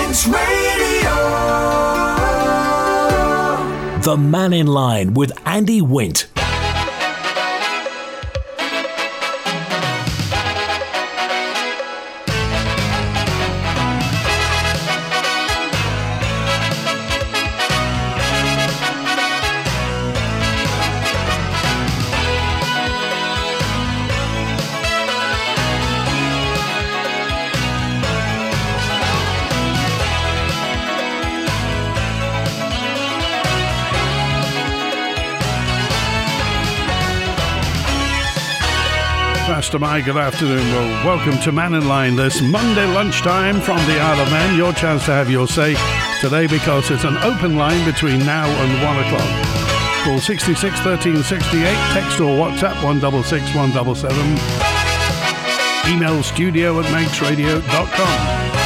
Manx Radio. The Man in Line with Andy Wint. Master Mike, good afternoon. Well, welcome to Man in Line this Monday lunchtime from the Isle of Man. Your chance to have your say today because it's an open line between now and 1 o'clock. Call 66 13 68, text or WhatsApp 166 177. Email studio@manxradio.com.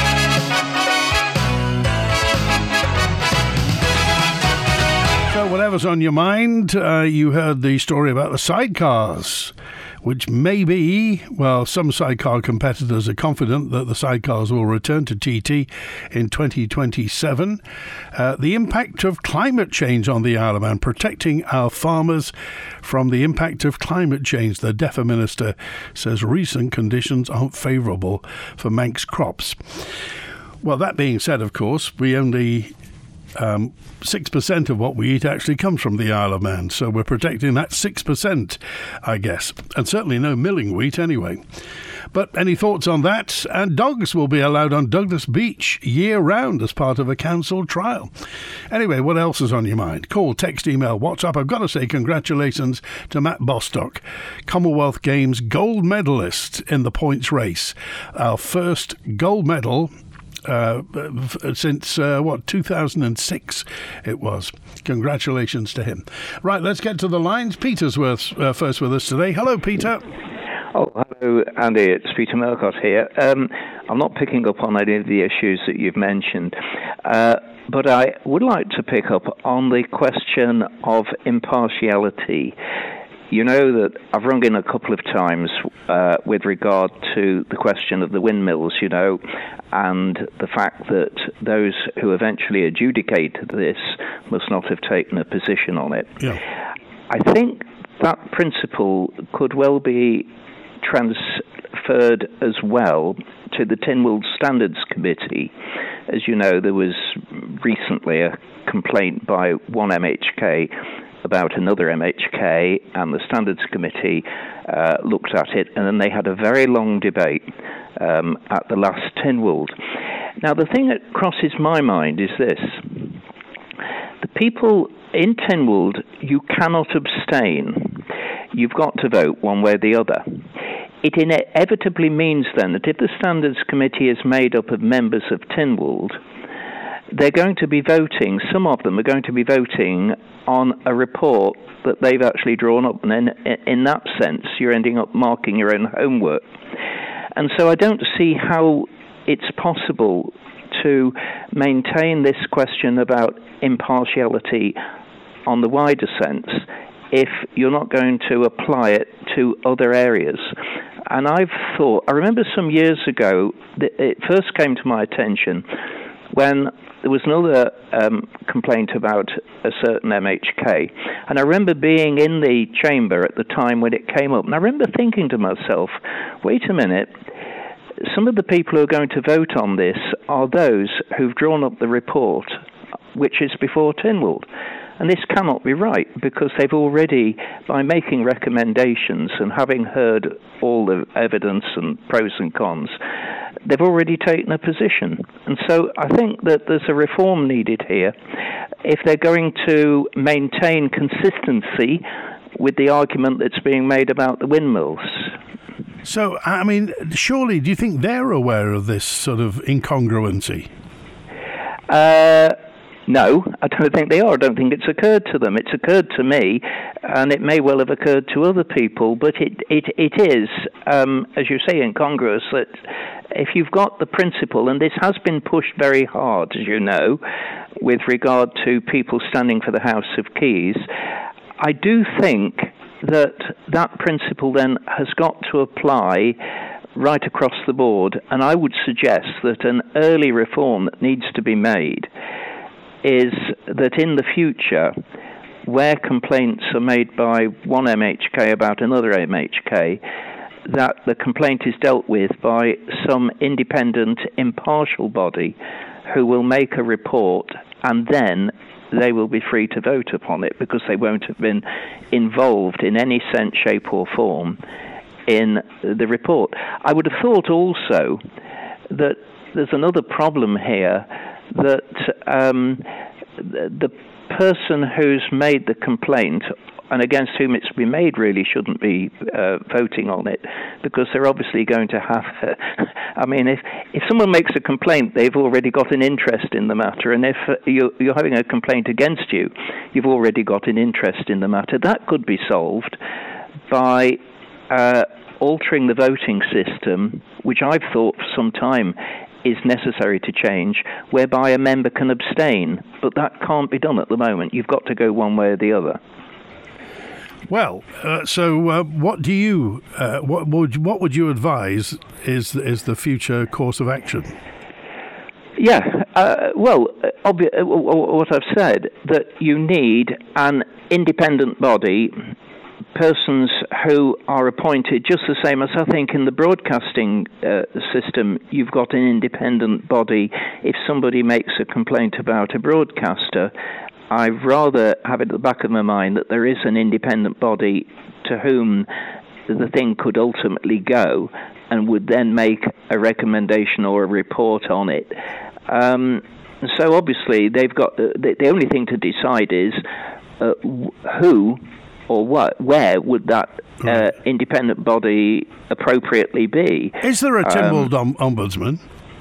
So whatever's on your mind, you heard the story about the sidecars, which may be, well, some sidecar competitors are confident that the sidecars will return to TT in 2027. The impact of climate change on the Isle of Man, protecting our farmers from the impact of climate change. The DEFA Minister says recent conditions aren't favourable for Manx crops. Well, that being said, of course, we only 6% of what we eat actually comes from the Isle of Man, so we're protecting that 6%, I guess, and certainly no milling wheat anyway. But any thoughts on that? And dogs will be allowed on Douglas Beach year-round as part of a council trial. Anyway, what else is on your mind? Call, text, email, WhatsApp. I've got to say congratulations to Matt Bostock, Commonwealth Games gold medalist in the points race. Our first gold medal since 2006 it was. Congratulations to him. Right, let's get to the lines. Peter's first with us today. Hello, Peter. Oh, hello, Andy. It's Peter Melcott here. I'm not picking up on any of the issues that you've mentioned, but I would like to pick up on the question of impartiality. You know that I've rung in a couple of times with regard to the question of the windmills, you know, and the fact that those who eventually adjudicated this must not have taken a position on it. Yeah. I think that principle could well be transferred as well to the Tynwald Standards Committee. As you know, there was recently a complaint by one MHK about another MHK, and the Standards Committee looked at it, and then they had a very long debate at the last Tynwald. Now, the thing that crosses my mind is this. The people in Tynwald, you cannot abstain. You've got to vote one way or the other. It inevitably means then that if the Standards Committee is made up of members of Tynwald, they're going to be voting, some of them are going to be voting on a report that they've actually drawn up, and then in that sense you're ending up marking your own homework. And so I don't see how it's possible to maintain this question about impartiality on the wider sense if you're not going to apply it to other areas. And I remember some years ago, it first came to my attention when there was another complaint about a certain MHK. And I remember being in the chamber at the time when it came up. And I remember thinking to myself, wait a minute, some of the people who are going to vote on this are those who've drawn up the report, which is before Tynwald. And this cannot be right, because they've already, by making recommendations and having heard all the evidence and pros and cons, they've already taken a position. And so I think that there's a reform needed here if they're going to maintain consistency with the argument that's being made about the windmills. So, I mean, surely, do you think they're aware of this sort of incongruency? No, I don't think they are. I don't think it's occurred to them. It's occurred to me, and it may well have occurred to other people, but it is, as you say, incongruous that if you've got the principle, and this has been pushed very hard, as you know, with regard to people standing for the House of Keys, I do think that principle then has got to apply right across the board, and I would suggest that an early reform that needs to be made is that in the future, where complaints are made by one MHK about another MHK, that the complaint is dealt with by some independent, impartial body who will make a report, and then they will be free to vote upon it because they won't have been involved in any sense, shape or form in the report. I would have thought also that there's another problem here, that the person who's made the complaint and against whom it's been made really shouldn't be voting on it, because they're obviously going to have I mean, if someone makes a complaint, they've already got an interest in the matter, and if you're having a complaint against you, you've already got an interest in the matter. That could be solved by altering the voting system, which I've thought for some time is necessary to change, whereby a member can abstain, but that can't be done at the moment. You've got to go one way or the other. Well, so what do you what would you advise is the future course of action? Yeah, what I've said, that you need an independent body, persons who are appointed, just the same as I think in the broadcasting system, you've got an independent body. If somebody makes a complaint about a broadcaster, I'd rather have it at the back of my mind that there is an independent body to whom the thing could ultimately go and would then make a recommendation or a report on it. So obviously they've got the only thing to decide is who or where would that independent body appropriately be. Is there a Tynwald ombudsman?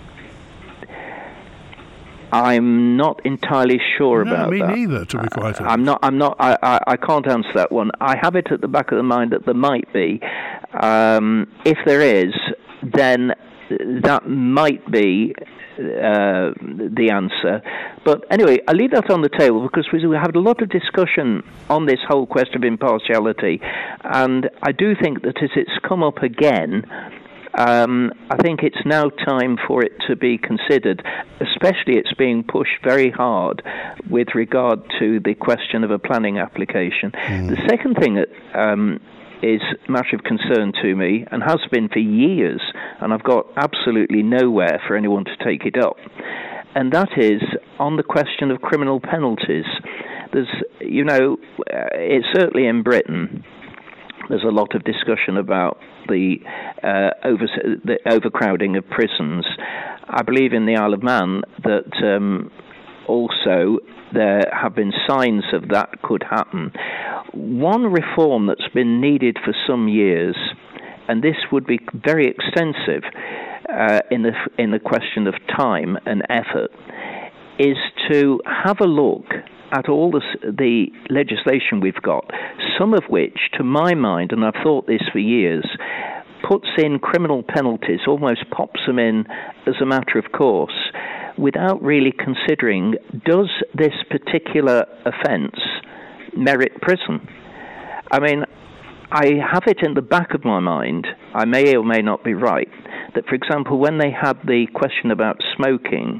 I'm not entirely sure about that. Me neither, to be quite honest. I can't answer that one. I have it at the back of the mind that there might be. If there is, then that might be the answer. But anyway, I leave that on the table because we had a lot of discussion on this whole question of impartiality, and I do think that as it's come up again, I think it's now time for it to be considered, especially it's being pushed very hard with regard to the question of a planning application. The second thing that is a matter of concern to me, and has been for years, and I've got absolutely nowhere for anyone to take it up, and that is on the question of criminal penalties. There's, it's certainly in Britain, there's a lot of discussion about the overcrowding of prisons. I believe in the Isle of Man that also there have been signs of that could happen. One reform that's been needed for some years, and this would be very extensive in the question of time and effort, is to have a look at all the legislation we've got, some of which, to my mind, and I've thought this for years, puts in criminal penalties, almost pops them in as a matter of course, without really considering, does this particular offence merit prison? I mean, I have it in the back of my mind, I may or may not be right, that, for example, when they had the question about smoking,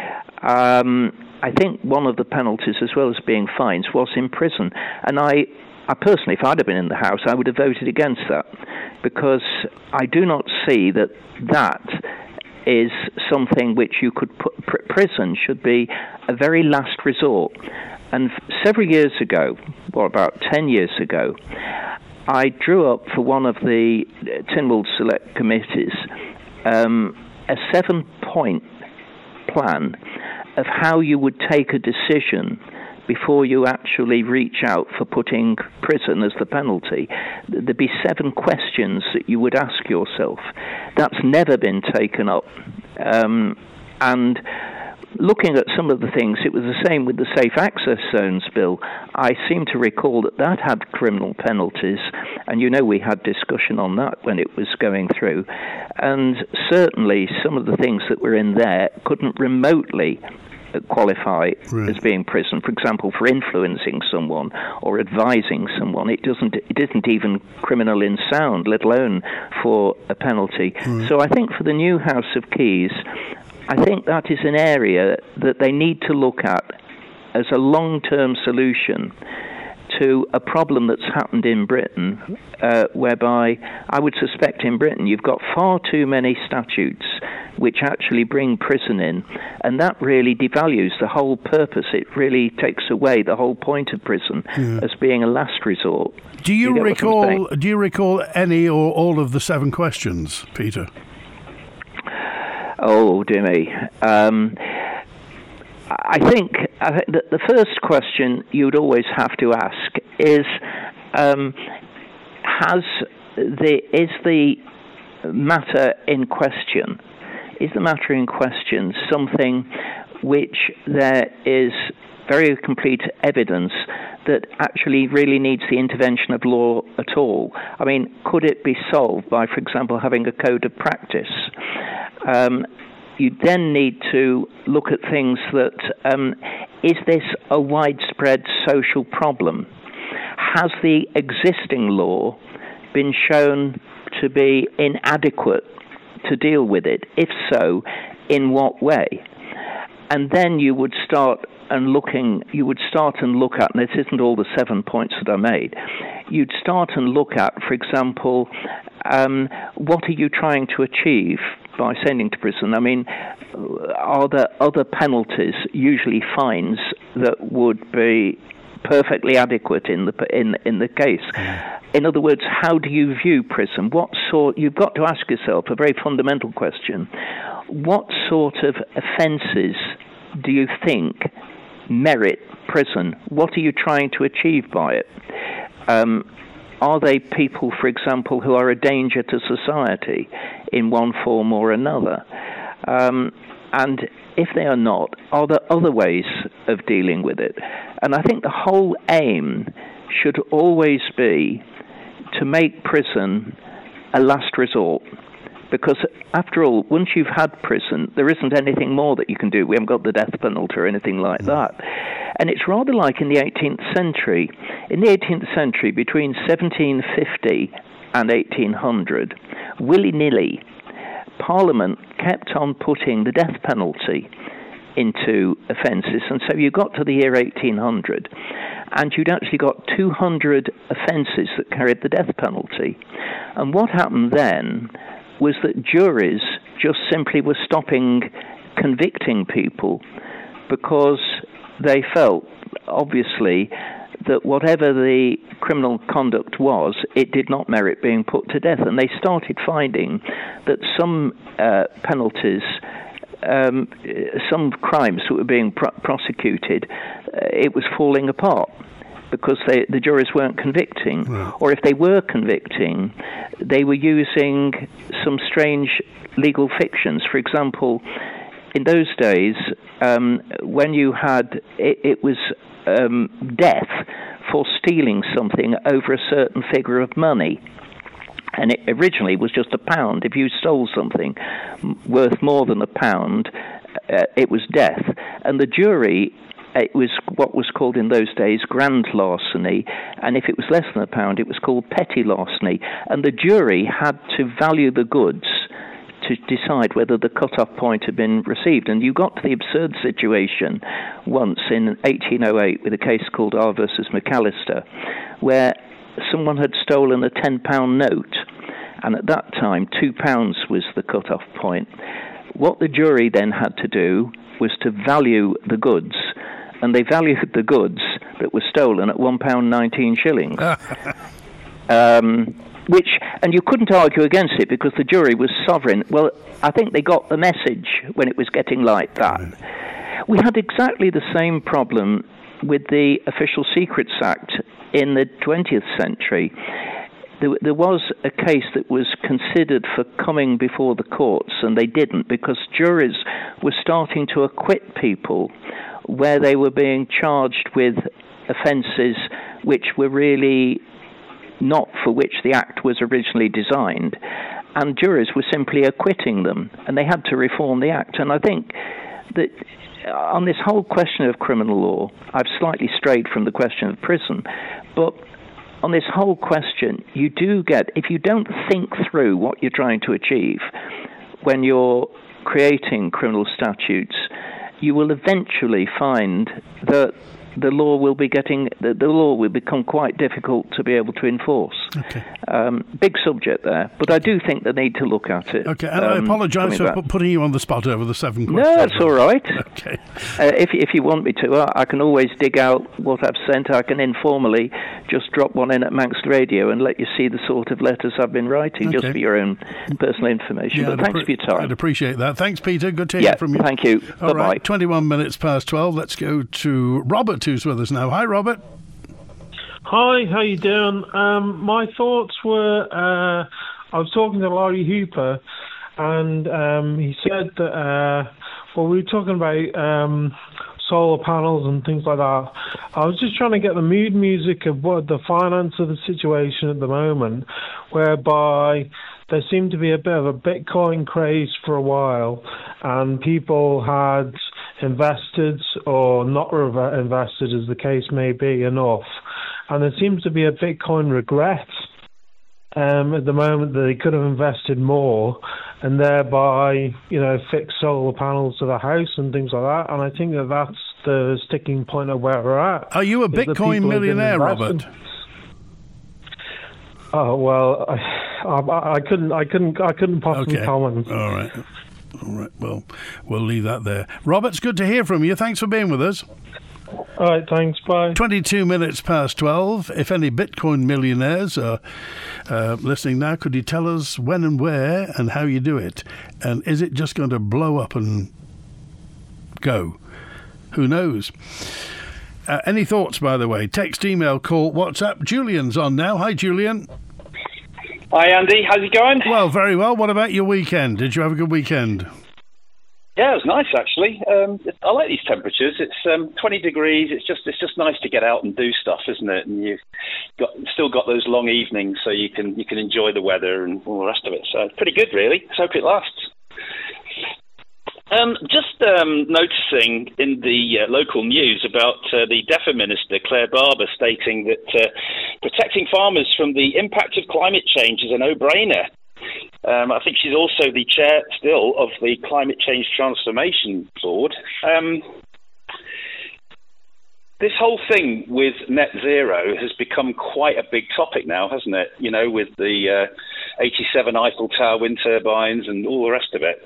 I think one of the penalties, as well as being fines, was in prison. And I personally, if I'd have been in the House, I would have voted against that, because I do not see that is something which you could put. Prison should be a very last resort. And several years ago, or about 10 years ago, I drew up for one of the Tynwald Select Committees a 7-point plan of how you would take a decision before you actually reach out for putting prison as the penalty. There'd be 7 questions that you would ask yourself. That's never been taken up. And looking at some of the things, it was the same with the Safe Access Zones Bill. I seem to recall that had criminal penalties, and we had discussion on that when it was going through. And certainly some of the things that were in there couldn't remotely qualify as being prison. For example, for influencing someone or advising someone, it isn't even criminal in sound, let alone for a penalty. So I think for the new House of Keys, I think that is an area that they need to look at as a long-term solution to a problem that's happened in Britain, whereby I would suspect in Britain you've got far too many statutes which actually bring prison in, and that really devalues the whole purpose. It really takes away the whole point of prison as being a last resort. Do you recall any or all of the 7 questions, Peter? Oh, dear me. I think that the first question you'd always have to ask is, is the matter in question something which there is very complete evidence that actually really needs the intervention of law at all? I mean, could it be solved by, for example, having a code of practice? You then need to look at things that, is this a widespread social problem? Has the existing law been shown to be inadequate to deal with it? If so, in what way? And then you would start and look at, and this isn't all the 7 points that I made, you'd start and look at, for example, what are you trying to achieve by sending to prison? I mean, are there other penalties, usually fines, that would be perfectly adequate in the case? In other words, how do you view prison? You've got to ask yourself a very fundamental question. What sort of offences do you think merit prison? What are you trying to achieve by it? Are they people, for example, who are a danger to society in one form or another? And if they are not, are there other ways of dealing with it? And I think the whole aim should always be to make prison a last resort. Because, after all, once you've had prison, there isn't anything more that you can do. We haven't got the death penalty or anything like that. And it's rather like in the 18th century. In the 18th century, between 1750 and 1800, willy-nilly, Parliament kept on putting the death penalty into offences. And so you got to the year 1800, and you'd actually got 200 offences that carried the death penalty. And what happened then was that juries just simply were stopping convicting people because they felt, obviously, that whatever the criminal conduct was, it did not merit being put to death. And they started finding that some penalties, some crimes that were being prosecuted, it was falling apart because the juries weren't convicting. Right. Or if they were convicting, they were using some strange legal fictions. For example, in those days, when you had, it was death for stealing something over a certain figure of money. And it originally was just £1. If you stole something worth more than £1, it was death. And the jury, it was what was called in those days grand larceny, and if it was less than £1, it was called petty larceny. And the jury had to value the goods to decide whether the cut-off point had been received. And you got to the absurd situation once in 1808 with a case called R versus McAllister, where someone had stolen a £10 note, and at that time £2 was the cut-off point. What the jury then had to do was to value the goods, and they valued the goods that were stolen at £1.19. And you couldn't argue against it because the jury was sovereign. Well, I think they got the message when it was getting like that. We had exactly the same problem with the Official Secrets Act in the 20th century. There was a case that was considered for coming before the courts, and they didn't because juries were starting to acquit people where they were being charged with offences which were really not for which the Act was originally designed, and juries were simply acquitting them, and they had to reform the Act. And I think that on this whole question of criminal law, I've slightly strayed from the question of prison, but on this whole question, you do get, if you don't think through what you're trying to achieve when you're creating criminal statutes, you will eventually find that the law will become quite difficult to be able to enforce. Okay. Big subject there, but I do think they need to look at it. Okay, and I apologise for putting you on the spot over the 7 questions. No, that's all right. Okay. If you want me to, I can always dig out what I've sent. I can informally just drop one in at Manx Radio and let you see the sort of letters I've been writing, just for your own personal information. But thanks for your time. I'd appreciate that. Thanks, Peter. Good to hear from you. Thank you. All Bye-bye. right, 21 minutes past 12. Let's go to Robert, who's with us now. Hi, Robert. Hi, how you doing? My thoughts were, I was talking to Laurie Hooper, and he said that, we were talking about solar panels and things like that. I was just trying to get the mood music of what the finance of the situation at the moment, whereby there seemed to be a bit of a Bitcoin craze for a while, and people had invested or not invested, as the case may be, enough. And there seems to be a Bitcoin regret at the moment that they could have invested more and thereby, fix solar panels to the house and things like that. And I think that that's the sticking point of where we're at. Are you a Bitcoin millionaire, Robert? Oh well, I couldn't possibly comment. All right. Well, we'll leave that there. Robert, it's good to hear from you. Thanks for being with us. All right, thanks. Bye. 22 minutes past 12. If any Bitcoin millionaires are listening now, could you tell us when and where and how you do it? And is it just going to blow up and go? Who knows? Any thoughts, by the way? Text, email, call, WhatsApp. Julian's on now. Hi, Julian. Hi, Andy. How's it going? Well, very well. What about your weekend? Did you have a good weekend? Yeah, it was nice, actually. I like these temperatures. It's 20 degrees. It's just nice to get out and do stuff, isn't it? And you've still got those long evenings, so you can enjoy the weather and all the rest of it. So it's pretty good, really. Let's hope it lasts. Just noticing in the local news about the DEFRA Minister, Claire Barber, stating that protecting farmers from the impact of climate change is a no-brainer. I think she's also the chair still of the Climate Change Transformation Board. This whole thing with net zero has become quite a big topic now, hasn't it? With the 87 Eiffel Tower wind turbines and all the rest of it.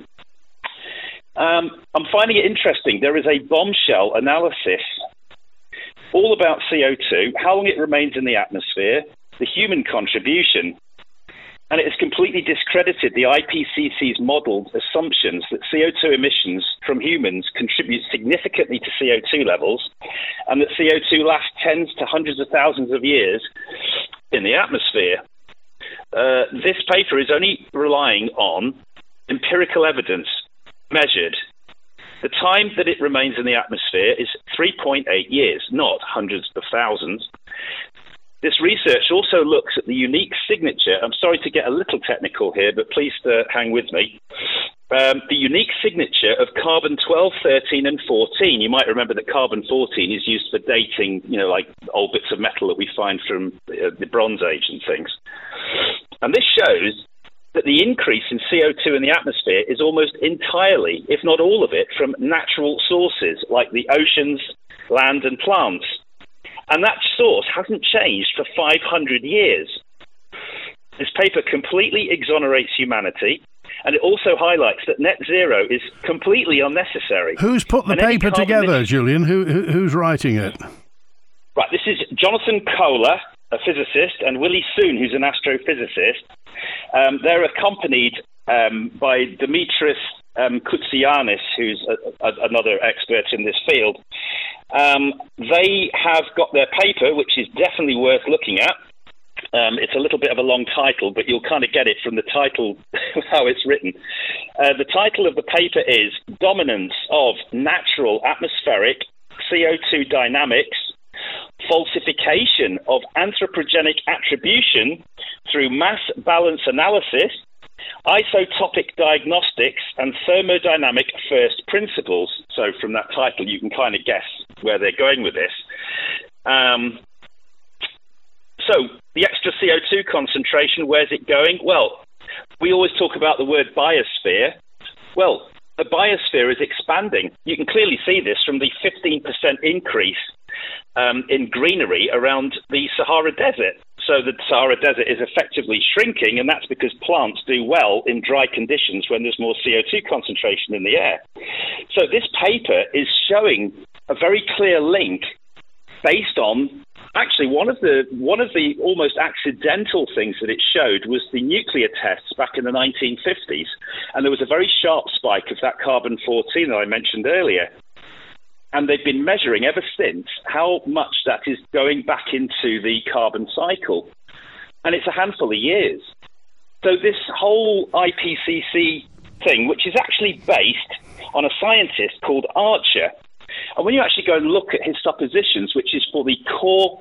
I'm finding it interesting. There is a bombshell analysis all about CO2, how long it remains in the atmosphere, the human contribution, and it has completely discredited the IPCC's modelled assumptions that CO2 emissions from humans contribute significantly to CO2 levels, and that CO2 lasts tens to hundreds of thousands of years in the atmosphere. This paper is only relying on empirical evidence measured. The time that it remains in the atmosphere is 3.8 years, not hundreds of thousands. This research also looks at the unique signature. I'm sorry to get a little technical here, but please hang with me. The unique signature of carbon 12, 13, and 14. You might remember that carbon 14 is used for dating, like old bits of metal that we find from the Bronze Age and things. And this shows that the increase in CO2 in the atmosphere is almost entirely, if not all of it, from natural sources like the oceans, land, and plants. And that source hasn't changed for 500 years. This paper completely exonerates humanity, and it also highlights that net zero is completely unnecessary. Who's put the paper together, Julian? Who's writing it? Right, this is Jonathan Kohler, a physicist, and Willie Soon, who's an astrophysicist. They're accompanied by Dimitris Koutsianis, who's another expert in this field. They have got their paper, which is definitely worth looking at. It's a little bit of a long title, but you'll kind of get it from the title, how it's written. The title of the paper is Dominance of Natural Atmospheric CO2 Dynamics, Falsification of Anthropogenic Attribution through Mass Balance Analysis, Isotopic Diagnostics and Thermodynamic First Principles. So from that title, you can kind of guess where they're going with this. So the extra CO2 concentration, where's it going? Well, we always talk about the word biosphere. Well, the biosphere is expanding. You can clearly see this from the 15% increase in greenery around the Sahara Desert. So the Sahara Desert is effectively shrinking, and that's because plants do well in dry conditions when there's more CO2 concentration in the air. So this paper is showing a very clear link based on, actually, one of the almost accidental things that it showed was the nuclear tests back in the 1950s. And there was a very sharp spike of that carbon-14 that I mentioned earlier. And they've been measuring ever since how much that is going back into the carbon cycle. And it's a handful of years. So this whole IPCC thing, which is actually based on a scientist called Archer. And when you actually go and look at his suppositions, which is for the core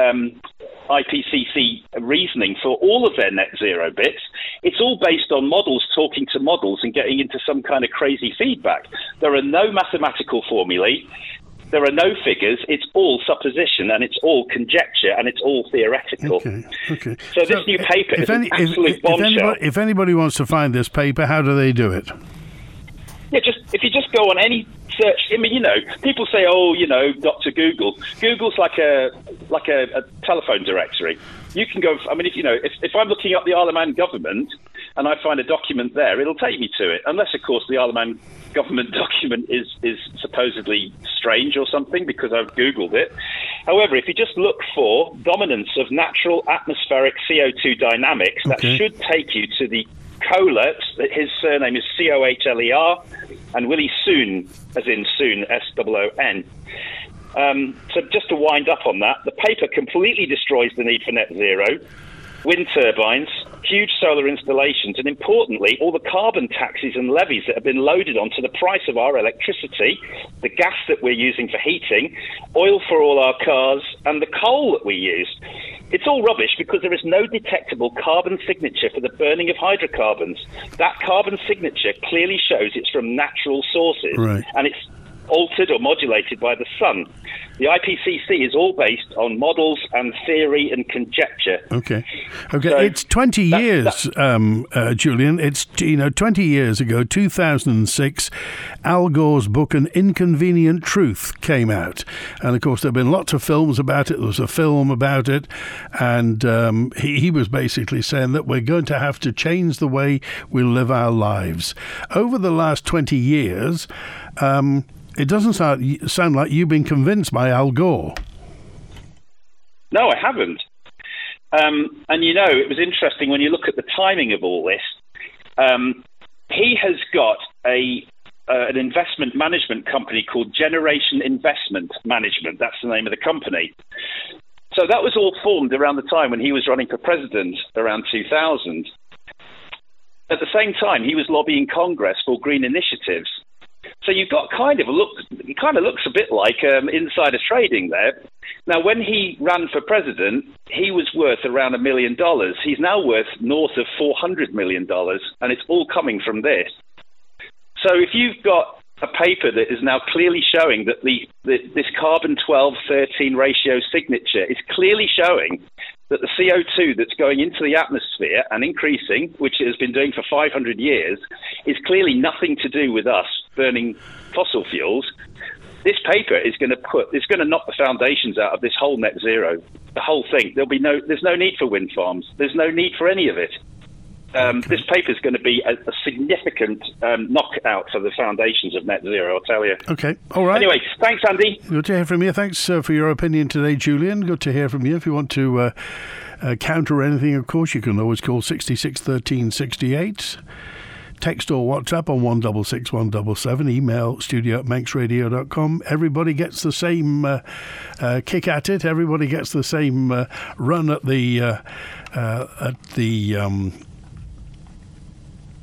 IPCC reasoning for all of their net zero bits, it's all based on models talking to models and getting into some kind of crazy feedback. There are no mathematical formulae. There are no figures. It's all supposition, and it's all conjecture, and it's all theoretical. Okay. So this new paper is an absolute bombshell. If anybody wants to find this paper, how do they do it? Yeah, if you just go on any search, I mean, people say, Dr. Google. Google's like a telephone directory. You can go. I mean, if I'm looking up the Isle of Man government and I find a document there, it'll take me to it. Unless, of course, the Isle of Man government document is supposedly strange or something because I've Googled it. However, if you just look for dominance of natural atmospheric CO2 dynamics, that should take you to the Kohler. His surname is Cohler, and Willie Soon, as in Soon, Soon. So just to wind up on that, the paper completely destroys the need for net zero, wind turbines, huge solar installations, and importantly, all the carbon taxes and levies that have been loaded onto the price of our electricity, the gas that we're using for heating, oil for all our cars, and the coal that we use. It's all rubbish because there is no detectable carbon signature for the burning of hydrocarbons. That carbon signature clearly shows it's from natural sources, and it's altered or modulated by the sun. The IPCC is all based on models and theory and conjecture. Okay. So it's 20 years, Julian. It's 20 years ago, 2006, Al Gore's book An Inconvenient Truth came out, and of course there have been lots of films about it. There was a film about it, and he was basically saying that we're going to have to change the way we live our lives. Over the last 20 years, it doesn't sound like you've been convinced by Al Gore. No, I haven't. And it was interesting when you look at the timing of all this. He has got an investment management company called Generation Investment Management. That's the name of the company. So that was all formed around the time when he was running for president, around 2000. At the same time, he was lobbying Congress for green initiatives. So you've got it kind of looks a bit like insider trading there. Now, when he ran for president, he was worth around $1 million. He's now worth north of $400 million, and it's all coming from this. So if you've got a paper that is now clearly showing that this carbon 12-13 ratio signature is clearly showing that the CO2 that's going into the atmosphere and increasing, which it has been doing for 500 years, is clearly nothing to do with us burning fossil fuels. This paper is going to knock the foundations out of this whole net zero, the whole thing. There's no need for wind farms. There's no need for any of it. This paper is going to be a significant knockout for the foundations of net zero, I'll tell you. Okay, all right. Anyway, thanks, Andy. Good to hear from you. Thanks for your opinion today, Julian. Good to hear from you. If you want to counter anything, of course, you can always call 66 13 68. Text or WhatsApp on 166 177. Email studio@manxradio.com. Everybody gets the same kick at it. Everybody gets the same run at the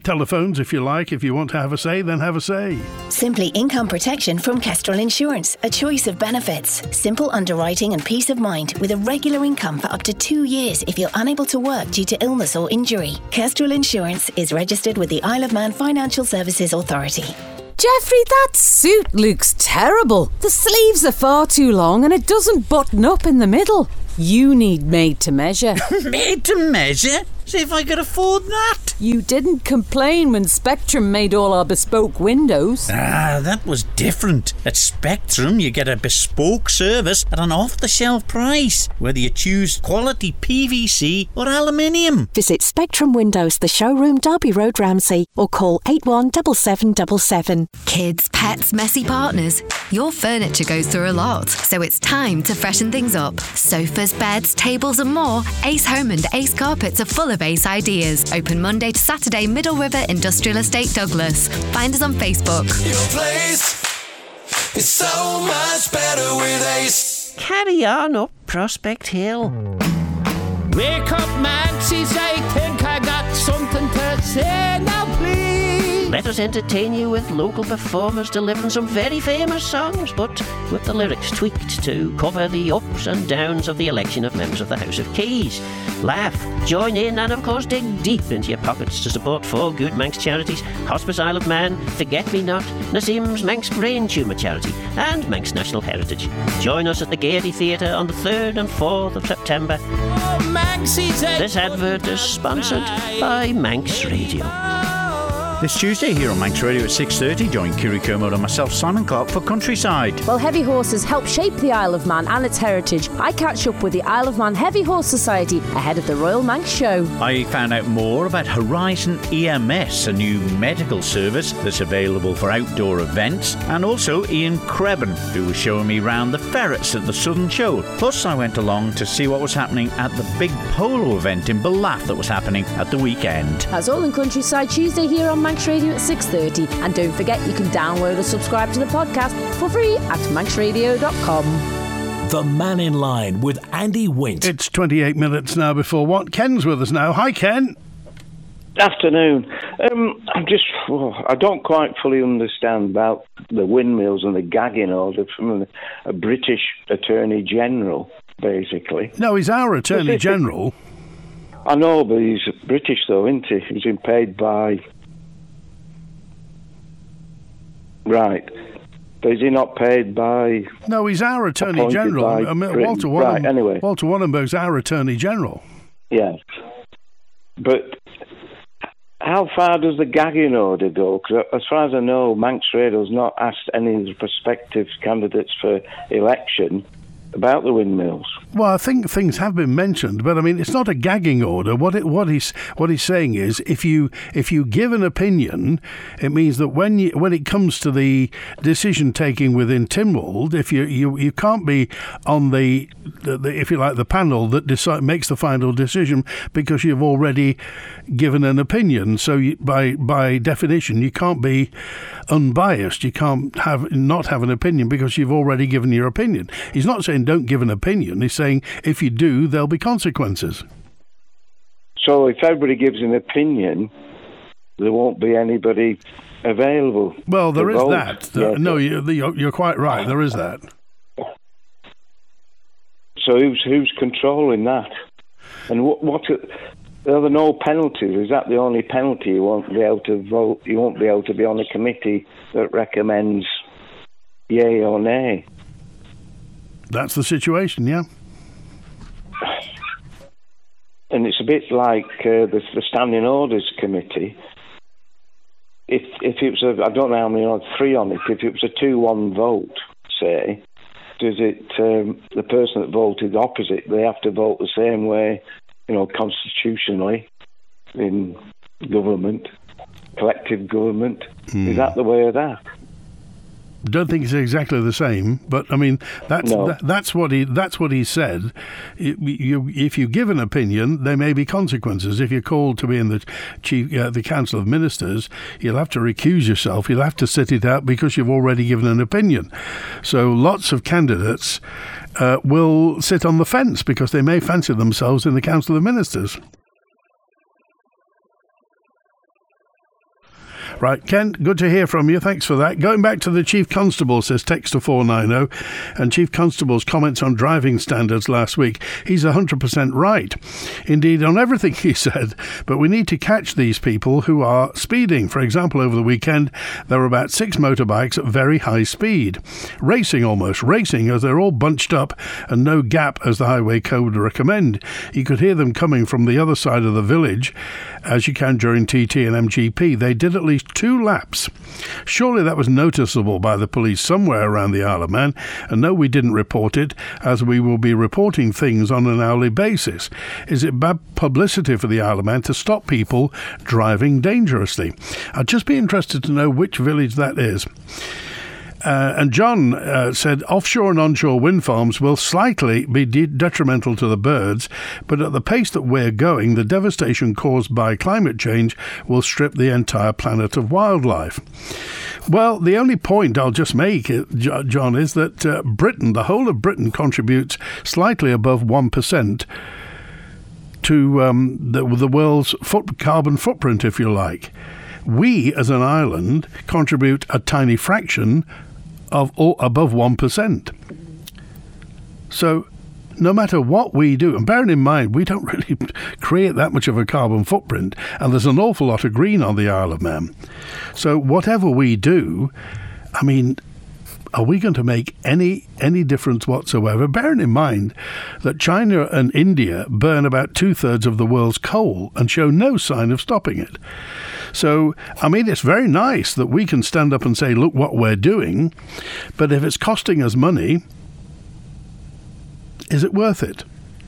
Telephones, if you like. If you want to have a say, then have a say. Simply income protection from Kestrel Insurance. A choice of benefits. Simple underwriting and peace of mind with a regular income for up to 2 years if you're unable to work due to illness or injury. Kestrel Insurance is registered with the Isle of Man Financial Services Authority. Jeffrey, that suit looks terrible. The sleeves are far too long and it doesn't button up in the middle. You need made to measure. Made to measure? See if I could afford that. You didn't complain when Spectrum made all our bespoke windows. That was different. At Spectrum, you get a bespoke service at an off-the-shelf price, whether you choose quality PVC or aluminium. Visit Spectrum Windows, the showroom, Derby Road, Ramsey, or call 817777. Kids, pets, messy partners. Your furniture goes through a lot, so it's time to freshen things up. Sofas, beds, tables and more. Ace Home and Ace Carpets are full of Ace ideas. Open Monday to Saturday, Middle River Industrial Estate, Douglas. Find us on Facebook. Your place is so much better with Ace. Carry on up Prospect Hill. Wake up, Manxies, I think I got something to say now, please. Let us entertain you with local performers delivering some very famous songs, but with the lyrics tweaked to cover the ups and downs of the election of members of the House of Keys. Laugh, join in, and of course dig deep into your pockets to support 4 good Manx charities: Hospice Isle of Man, Forget Me Not, Nassim's Manx Brain Tumour Charity, and Manx National Heritage. Join us at the Gaiety Theatre on the 3rd and 4th of September. This advert is sponsored by Manx Radio. This Tuesday here on Manx Radio at 6:30, join Kiri Kermode and myself, Simon Clark, for Countryside. While heavy horses help shape the Isle of Man and its heritage, I catch up with the Isle of Man Heavy Horse Society ahead of the Royal Manx Show. I found out more about Horizon EMS, a new medical service that's available for outdoor events, and also Ian Crebban, who was showing me round the ferrets at the Southern Show. Plus, I went along to see what was happening at the big polo event in Ballaugh that was happening at the weekend. That's all in Countryside Tuesday here on Manx Radio at 6:30, and don't forget you can download or subscribe to the podcast for free at manxradio.com. The Man in Line with Andy Wint. It's 28 minutes now before what? Ken's with us now. Hi, Ken. Afternoon. I don't quite fully understand about the windmills and the gagging order from a British Attorney General, basically. No, he's our Attorney General. I know, but he's British though, isn't he? He's been paid by... Right. But is he not paid by... No, he's our Attorney General. I mean, Walter Wannenberg's our Attorney General. Yes. But how far does the gagging order go? Because as far as I know, Manx Radio's not asked any of the prospective candidates for election about the windmills. Well, I think things have been mentioned, but I mean, it's not a gagging order. What he's saying is, if you give an opinion, it means that when it comes to the decision taking within Tynwald, if you can't be on the if you like the panel that makes the final decision because you've already given an opinion. So by definition, you can't be unbiased. You can't not have an opinion because you've already given your opinion. He's not saying don't give an opinion. He's saying if you do, there'll be consequences. So if everybody gives an opinion, there won't be anybody available. Well, there is that. No, you're quite right. There is that. So who's controlling that? And what are there no penalties? Is that the only penalty? You won't be able to vote. You won't be able to be on a committee that recommends yay or nay. That's the situation, yeah. And it's a bit like the Standing Orders Committee. If it was I don't know how many, 3 on it. If it was a 2-1 vote, say, does it the person that voted opposite? They have to vote the same way, constitutionally in government, collective government. Is that the way of that? Don't think it's exactly the same, but I mean that's what he said. If you give an opinion, there may be consequences. If you're called to be in the Council of Ministers, you'll have to recuse yourself. You'll have to sit it out because you've already given an opinion. So lots of candidates will sit on the fence because they may fancy themselves in the Council of Ministers. Right, Ken, good to hear from you. Thanks for that. Going back to the Chief Constable, says Texter 490, and Chief Constable's comments on driving standards last week. He's 100% right. Indeed, on everything he said. But we need to catch these people who are speeding. For example, over the weekend, there were about 6 motorbikes at very high speed. Racing as they're all bunched up and no gap as the highway code recommend. You could hear them coming from the other side of the village, as you can during TT and MGP. They did at least 2 laps. Surely that was noticeable by the police somewhere around the Isle of Man, and no, we didn't report it, as we will be reporting things on an hourly basis. Is it bad publicity for the Isle of Man to stop people driving dangerously? I'd just be interested to know which village that is. And John said offshore and onshore wind farms will slightly be detrimental to the birds, but at the pace that we're going, the devastation caused by climate change will strip the entire planet of wildlife. Well, the only point I'll just make, John, is that Britain, the whole of Britain, contributes slightly above 1% to the world's carbon footprint, if you like. We, as an island, contribute a tiny fraction of above 1%. So no matter what we do, and bearing in mind we don't really create that much of a carbon footprint, and there's an awful lot of green on the Isle of Man. So whatever we do, I mean, are we going to make any difference whatsoever? Bearing in mind that China and India burn about 2/3 of the world's coal and show no sign of stopping it. So, I mean, it's very nice that we can stand up and say, look what we're doing, but if it's costing us money, is it worth it?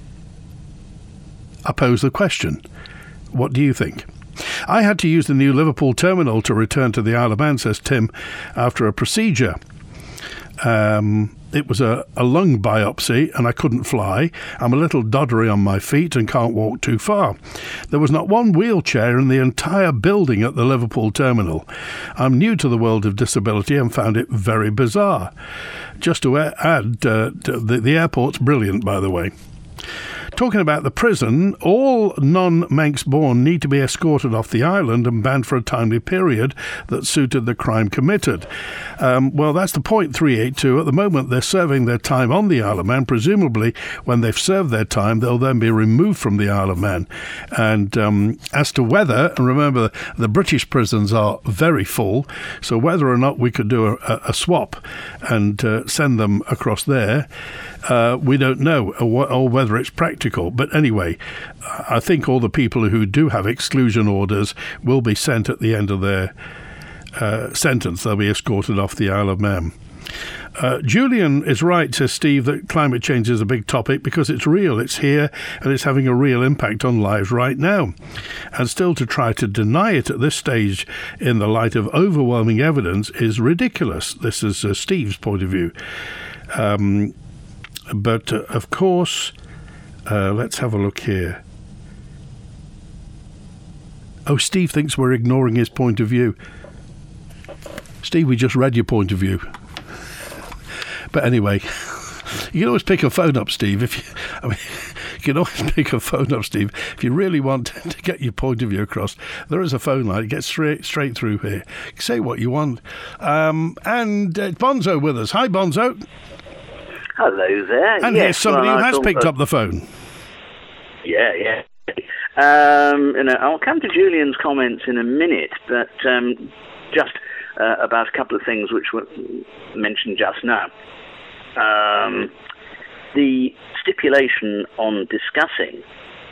I pose the question. What do you think? I had to use the new Liverpool terminal to return to the Isle of Man, says Tim, after a procedure. It was a lung biopsy and I couldn't fly. I'm a little doddery on my feet and can't walk too far. There was not one wheelchair in the entire building at the Liverpool terminal. I'm new to the world of disability and found it very bizarre. Just to add, the airport's brilliant, by the way. Talking about the prison, all non-Manx-born need to be escorted off the island and banned for a timely period that suited the crime committed. Well, that's the point 382. At the moment, they're serving their time on the Isle of Man. Presumably, when they've served their time, they'll then be removed from the Isle of Man. And as to whether, and remember, the British prisons are very full, so whether or not we could do a swap and send them across there, we don't know, or whether it's practical. But anyway, I think all the people who do have exclusion orders will be sent at the end of their sentence. They'll be escorted off the Isle of Man. Julian is right, says Steve, that climate change is a big topic because it's real, it's here, and it's having a real impact on lives right now. And still to try to deny it at this stage in the light of overwhelming evidence is ridiculous. This is Steve's point of view. But of course, let's have a look here. Oh, Steve thinks we're ignoring his point of view. Steve, we just read your point of view. But anyway, you can always pick a phone up, Steve. You can always pick a phone up, Steve. If you really want to get your point of view across, there is a phone line. It gets straight through here. Say what you want. And Bonzo with us. Hi, Bonzo. Hello there. And here's somebody who has picked up the phone. Yeah. I'll come to Julian's comments in a minute, but just about a couple of things which were mentioned just now. The stipulation on discussing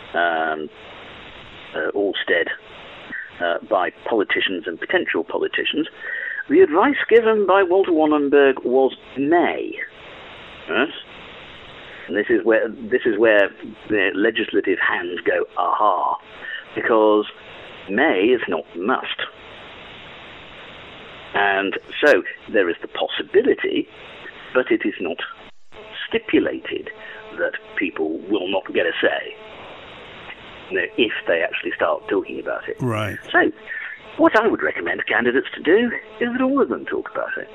Orsted by politicians and potential politicians, the advice given by Walter Wannenberg was may. Yes? And this is where the legislative hands go, aha, because may is not must. And so there is the possibility, but it is not stipulated that people will not get a say, if they actually start talking about it. Right. So what I would recommend candidates to do is that all of them talk about it.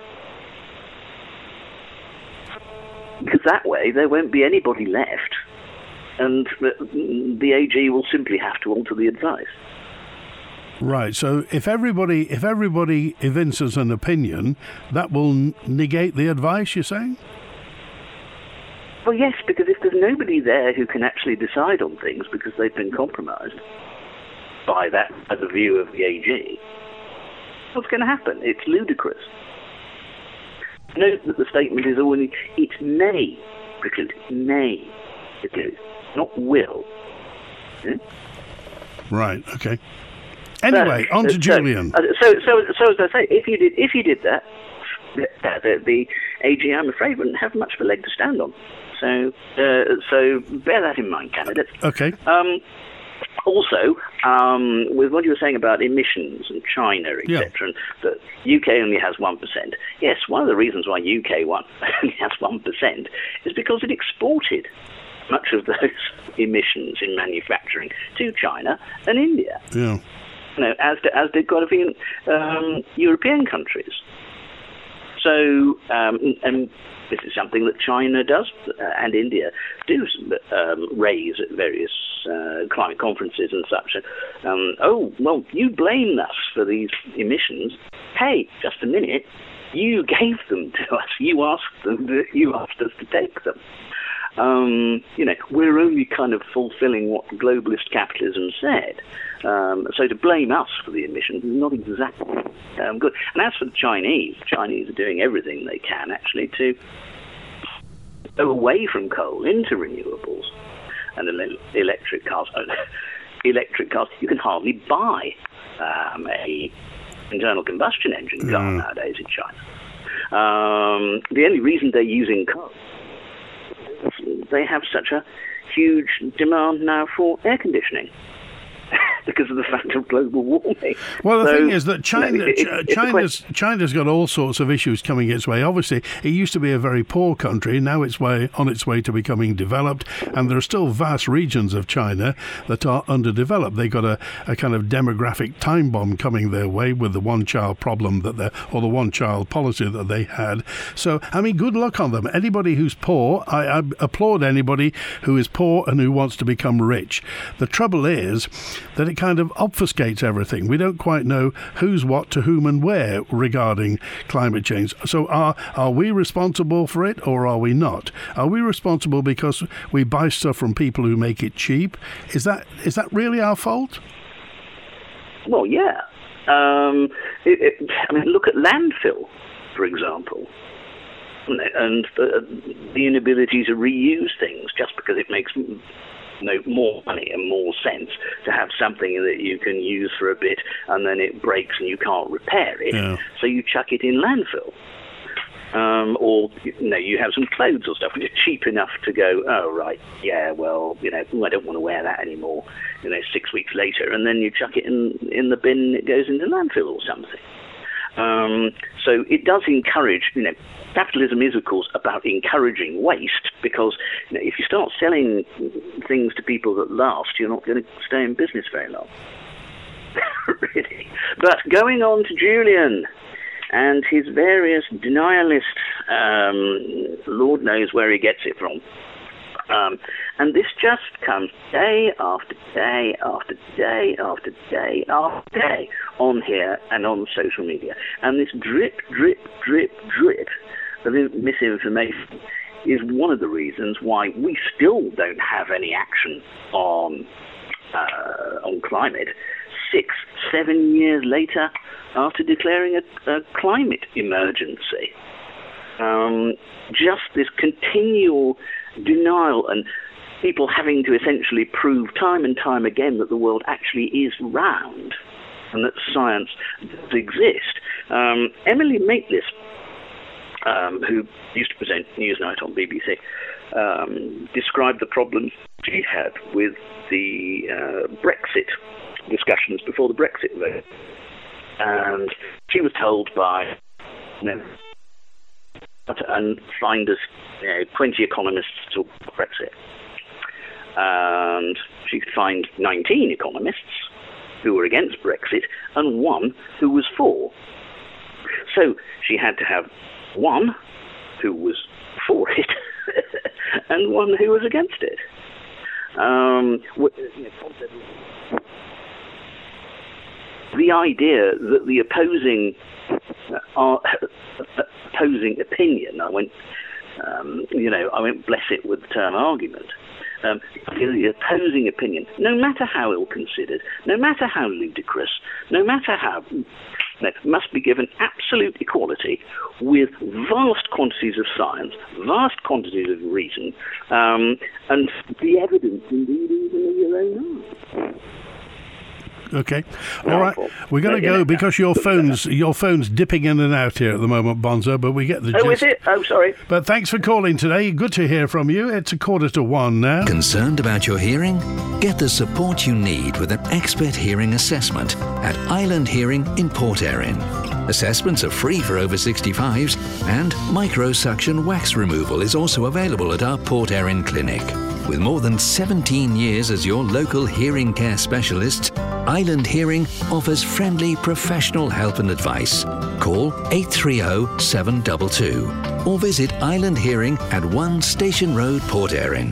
Because that way there won't be anybody left, and the AG will simply have to alter the advice. Right. So if everybody evinces an opinion, that will negate the advice, you're saying? Well, yes, because if there's nobody there who can actually decide on things because they've been compromised by that as a view of the AG, what's going to happen? It's ludicrous. Note that the statement is only, it may preclude, not will. Yeah? Right, okay. Anyway, on to Julian. So as I say, if you did that, the AG, I'm afraid, wouldn't have much of a leg to stand on. So bear that in mind, candidates. Okay. Also, with what you were saying about emissions and China, etc., and that UK only has 1%. Yes, one of the reasons why UK only has 1% is because it exported much of those emissions in manufacturing to China and India. Yeah. As did quite a few European countries. So, and this is something that China does and India do raise at various climate conferences and such. Oh, well, you blame us for these emissions. Hey, just a minute. You gave them to us. You asked us to take them. We're only kind of fulfilling what globalist capitalism said. So to blame us for the emissions is not exactly good. And as for the Chinese are doing everything they can actually to go away from coal into renewables and electric cars. Electric cars, you can hardly buy a internal combustion engine car nowadays in China. The only reason they're using coal, they have such a huge demand now for air conditioning because of the fact of global warming. Well, the thing is that China's got all sorts of issues coming its way. Obviously, it used to be a very poor country. Now it's on its way to becoming developed, and there are still vast regions of China that are underdeveloped. They've got a kind of demographic time bomb coming their way with the one-child problem or the one-child policy that they had. So, I mean, good luck on them. Anybody who's poor, I applaud anybody who is poor and who wants to become rich. The trouble is that it kind of obfuscates everything. We don't quite know who's what to whom and where regarding climate change. So are we responsible for it, or are we not? Are we responsible because we buy stuff from people who make it cheap? Is that really our fault? Well, yeah. I mean, look at landfill, for example, and the inability to reuse things just because it makes more money and more sense to have something that you can use for a bit and then it breaks and you can't repair it, so you chuck it in landfill. Or you have some clothes or stuff which are cheap enough to go, oh right, yeah, well, I don't want to wear that anymore. 6 weeks later, and then you chuck it in the bin, and it goes into landfill or something. So it does encourage, capitalism is, of course, about encouraging waste, because if you start selling things to people that last, you're not going to stay in business very long. Really. But going on to Julian and his various denialist, Lord knows where he gets it from. And this just comes day after day after day after day after day on here and on social media. And this drip, drip, drip, drip of misinformation is one of the reasons why we still don't have any action on climate 6-7 years later after declaring a climate emergency. Just this continual denial and people having to essentially prove time and time again that the world actually is round and that science does exist. Emily Maitlis, who used to present Newsnight on BBC, described the problems she had with the Brexit discussions before the Brexit vote. And she was told by and find us 20 economists to Brexit. And she could find 19 economists who were against Brexit and one who was for. So she had to have one who was for it and one who was against it. the idea that the opposing opinion, I won't bless it with the term argument. The opposing opinion, no matter how ill-considered, no matter how ludicrous, no matter how, must be given absolute equality with vast quantities of science, vast quantities of reason, and the evidence, indeed, even of your own eyes. Okay. All right. We're going to go because your phone's dipping in and out here at the moment, Bonzo, but we get the gist. Oh, is it? Oh, sorry. But thanks for calling today. Good to hear from you. It's 1:45 now. Concerned about your hearing? Get the support you need with an expert hearing assessment at Island Hearing in Port Erin. Assessments are free for over 65s, and microsuction wax removal is also available at our Port Erin clinic. With more than 17 years as your local hearing care specialist, Island Hearing offers friendly professional help and advice. Call 830 722 or visit Island Hearing at 1 Station Road, Port Erin.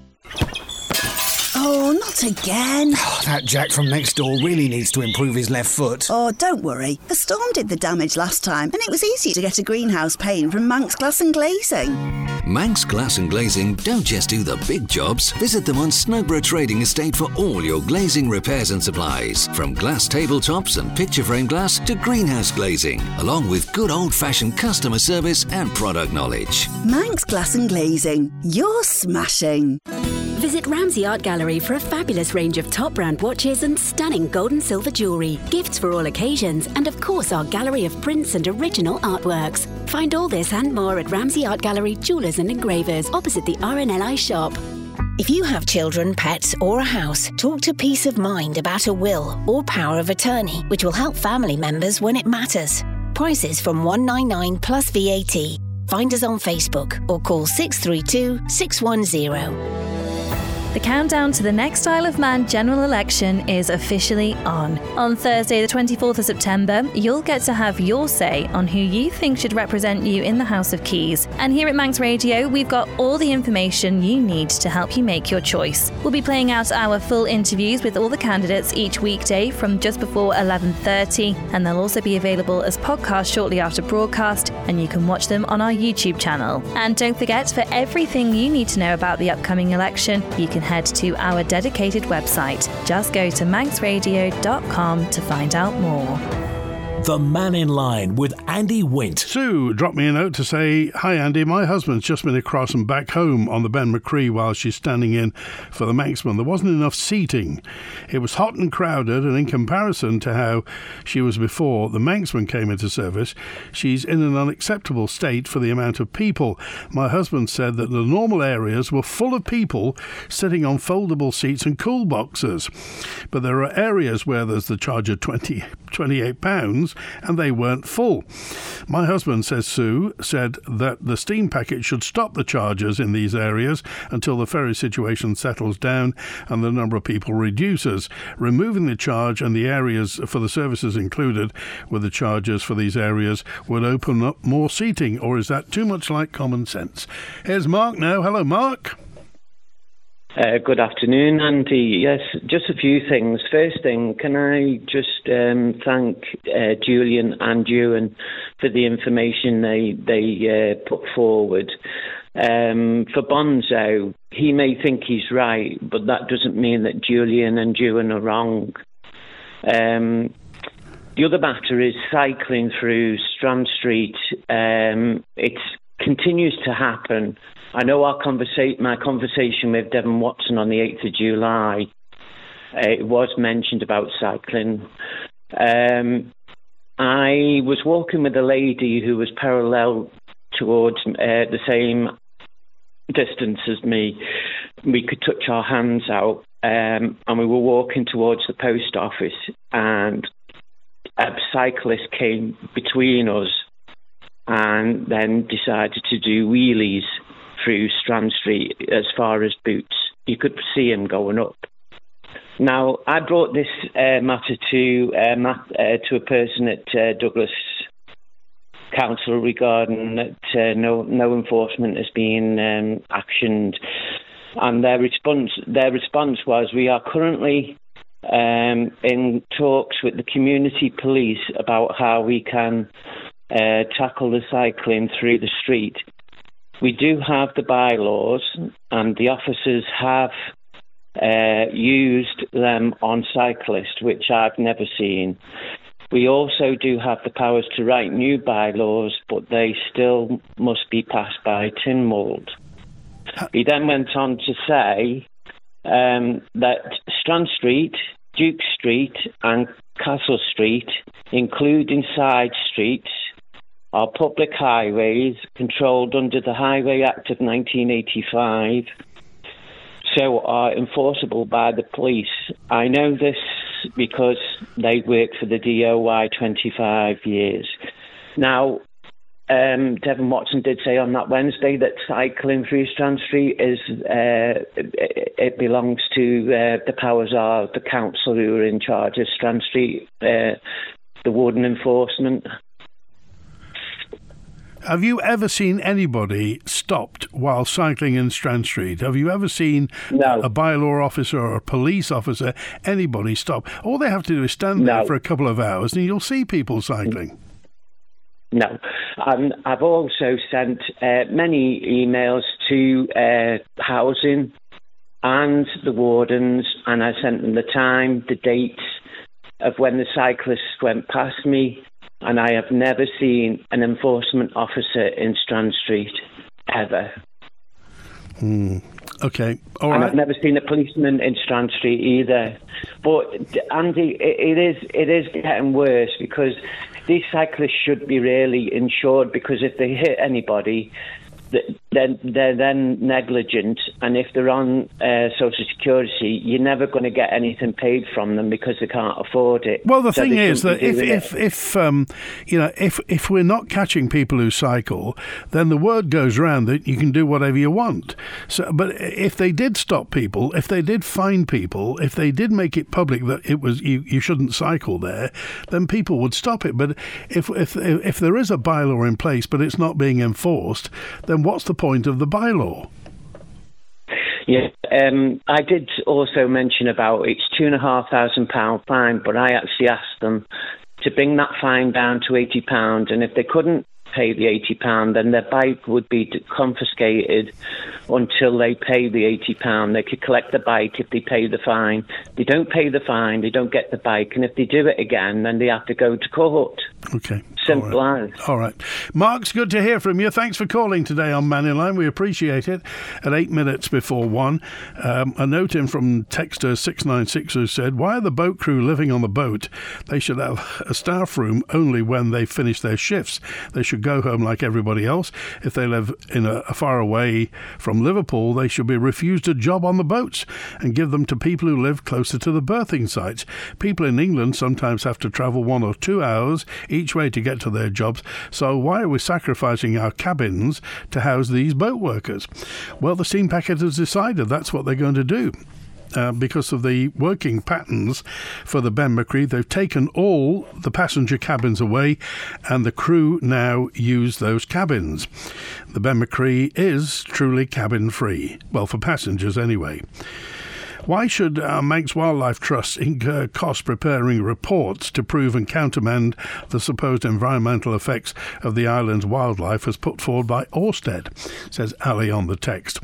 Oh, not again. Oh, that Jack from next door really needs to improve his left foot. Oh, don't worry. A storm did the damage last time, and it was easy to get a greenhouse pane from Manx Glass and Glazing. Manx Glass and Glazing don't just do the big jobs. Visit them on Snugborough Trading Estate for all your glazing repairs and supplies. From glass tabletops and picture frame glass to greenhouse glazing, along with good old-fashioned customer service and product knowledge. Manx Glass and Glazing. You're smashing. Visit Ramsey Art Gallery for a fabulous range of top brand watches and stunning gold and silver jewellery, gifts for all occasions, and of course our gallery of prints and original artworks. Find all this and more at Ramsey Art Gallery, Jewellers and Engravers, opposite the RNLI shop. If you have children, pets or a house, talk to Peace of Mind about a will or power of attorney, which will help family members when it matters. Prices from $199 plus VAT. Find us on Facebook or call 632 610. The countdown to the next Isle of Man general election is officially on. On Thursday, the 24th of September, you'll get to have your say on who you think should represent you in the House of Keys. And here at Manx Radio, we've got all the information you need to help you make your choice. We'll be playing out our full interviews with all the candidates each weekday from just before 11:30, and they'll also be available as podcasts shortly after broadcast, and you can watch them on our YouTube channel. And don't forget, for everything you need to know about the upcoming election, you can head to our dedicated website. Just go to manxradio.com to find out more. The Man in Line with Andy Wint. Sue dropped me a note to say, "Hi Andy, my husband's just been across and back home on the Ben McCree while she's standing in for the Manxman. There wasn't enough seating. It was hot and crowded, and in comparison to how she was before the Manxman came into service, she's in an unacceptable state for the amount of people. My husband said that the normal areas were full of people sitting on foldable seats and cool boxes. But there are areas where there's the charge of £28 and they weren't full. My husband, says Sue, said that the steam packet should stop the charges in these areas until the ferry situation settles down and the number of people reduces. Removing the charge and the areas for the services included with the charges for these areas would open up more seating, or is that too much like common sense?" Here's Mark now. Hello, Mark. Good afternoon, Andy. Yes, just a few things. First thing, can I just thank Julian and Ewan for the information they put forward. For Bonzo, he may think he's right, but that doesn't mean that Julian and Ewan are wrong. The other matter is cycling through Strand Street. It continues to happen. I know my conversation with Devon Watson on the 8th of July, it was mentioned about cycling. I was walking with a lady who was parallel towards the same distance as me. We could touch our hands out, and we were walking towards the post office, and a cyclist came between us and then decided to do wheelies through Strand Street as far as Boots. You could see him going up. Now, I brought this matter to a person at Douglas Council regarding that no enforcement has been actioned, and their response was, "We are currently in talks with the community police about how we can tackle the cycling through the street. We do have the bylaws, and the officers have used them on cyclists, which I've never seen. We also do have the powers to write new bylaws, but they still must be passed by Tynwald. He then went on to say that Strand Street, Duke Street and Castle Street, including side streets, are public highways controlled under the Highway Act of 1985, so are enforceable by the police. I know this because they worked for the DOI 25 years. Now, Devon Watson did say on that Wednesday that cycling through Strand Street is it belongs to the powers of the council who are in charge of Strand Street, the warden enforcement. Have you ever seen anybody stopped while cycling in Strand Street? Have you ever seen a bylaw officer or a police officer, anybody stop? All they have to do is stand there for a couple of hours and you'll see people cycling. No. I've also sent many emails to housing and the wardens, and I sent them the time, the dates of when the cyclists went past me, and I have never seen an enforcement officer in Strand Street, ever. Okay, all right. And I've never seen a policeman in Strand Street either. But, Andy, it is getting worse because these cyclists should be really insured, because if they hit anybody, then they're then negligent, and if they're on Social Security, you're never going to get anything paid from them because they can't afford it. Well, the thing is that if we're not catching people who cycle, then the word goes around that you can do whatever you want. So, but if they did stop people, if they did fine people, if they did make it public that it was you shouldn't cycle there, then people would stop it. But if there is a bylaw in place but it's not being enforced, then what's the point of the bylaw? Yeah, I did also mention about it's £2,500 fine, but I actually asked them to bring that fine down to £80, and if they couldn't pay the £80, then their bike would be confiscated until they pay the £80. They could collect the bike if they pay the fine. If they don't pay the fine, they don't get the bike, and if they do it again, then they have to go to court. Okay. Simple as. All right. Mark's good to hear from you. Thanks for calling today on Man in Line. We appreciate it. At 8 minutes before 1, a note in from Texter 696 who said, why are the boat crew living on the boat? They should have a staff room only when they finish their shifts. They should go home like everybody else. If they live in a far away from Liverpool, they should be refused a job on the boats and give them to people who live closer to the berthing sites. People in England sometimes have to travel 1 or 2 hours each way to get to their jobs, so why are we sacrificing our cabins to house these boat workers? Well, the steam packet has decided that's what they're going to do. Because of the working patterns for the Ben Macri, they've taken all the passenger cabins away and the crew now use those cabins. The Ben Macri is truly cabin free. Well, for passengers anyway. Why should Manx Wildlife Trust incur costs preparing reports to prove and countermand the supposed environmental effects of the island's wildlife as put forward by Orsted, says Ali on the text.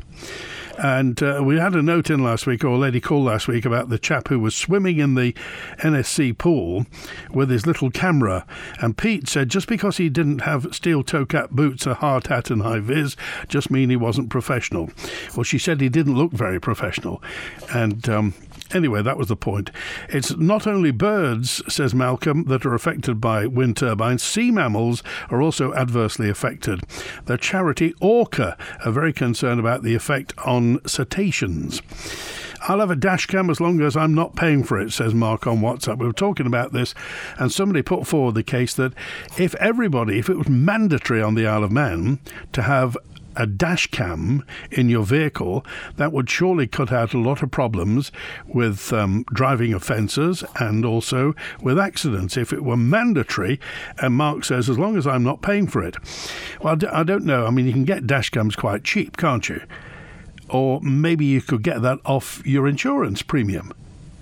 And we had a note in last week, or a lady called last week, about the chap who was swimming in the NSC pool with his little camera. And Pete said just because he didn't have steel toe-cap boots, a hard hat and high vis, just mean he wasn't professional. Well, she said he didn't look very professional. And anyway, that was the point. It's not only birds, says Malcolm, that are affected by wind turbines. Sea mammals are also adversely affected. The charity Orca are very concerned about the effect on cetaceans. I'll have a dash cam as long as I'm not paying for it, says Mark on WhatsApp. We were talking about this, and somebody put forward the case that if it was mandatory on the Isle of Man to have a dash cam in your vehicle, that would surely cut out a lot of problems with driving offences and also with accidents if it were mandatory. And Mark says, as long as I'm not paying for it. Well, I don't know. I mean, you can get dash cams quite cheap, can't you? Or maybe you could get that off your insurance premium.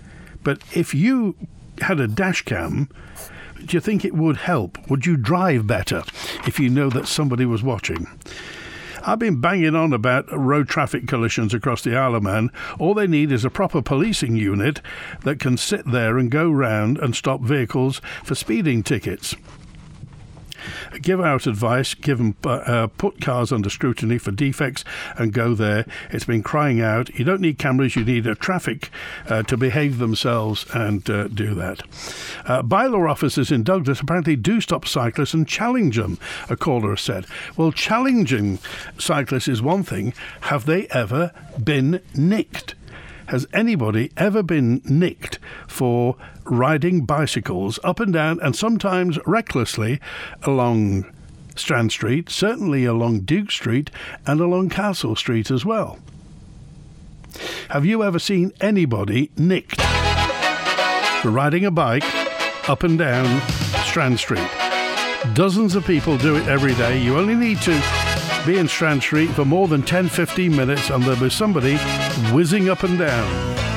But if you had a dash cam, do you think it would help? Would you drive better if you know that somebody was watching? I've been banging on about road traffic collisions across the Isle of Man. All they need is a proper policing unit that can sit there and go round and stop vehicles for speeding tickets. Give out advice, put cars under scrutiny for defects and go there. It's been crying out. You don't need cameras, you need a traffic to behave themselves and do that. Bylaw officers in Douglas apparently do stop cyclists and challenge them, a caller has said. Well, challenging cyclists is one thing. Have they ever been nicked? Has anybody ever been nicked for riding bicycles up and down and sometimes recklessly along Strand Street, certainly along Duke Street and along Castle Street as well? Have you ever seen anybody nicked for riding a bike up and down Strand Street? Dozens of people do it every day. You only need to be in Strand Street for more than 10-15 minutes and there'll be somebody whizzing up and down.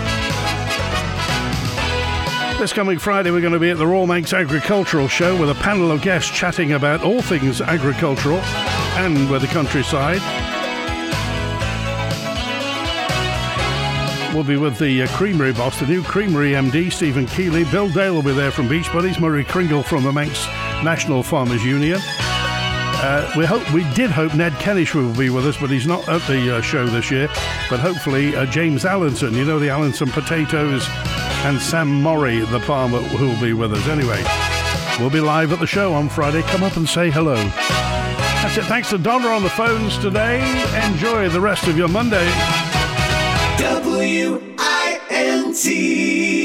This coming Friday we're going to be at the Royal Manx Agricultural Show with a panel of guests chatting about all things agricultural and with the countryside. We'll be with the Creamery boss, the new Creamery MD, Stephen Keeley. Bill Dale will be there from Beach Buddies, Murray Kringle from the Manx National Farmers Union. We did hope Ned Kennish will be with us, but he's not at the show this year. But hopefully James Allinson, you know the Allinson potatoes, and Sam Morrie, the farmer, who will be with us. Anyway, we'll be live at the show on Friday. Come up and say hello. That's it. Thanks to Donna on the phones today. Enjoy the rest of your Monday. WINT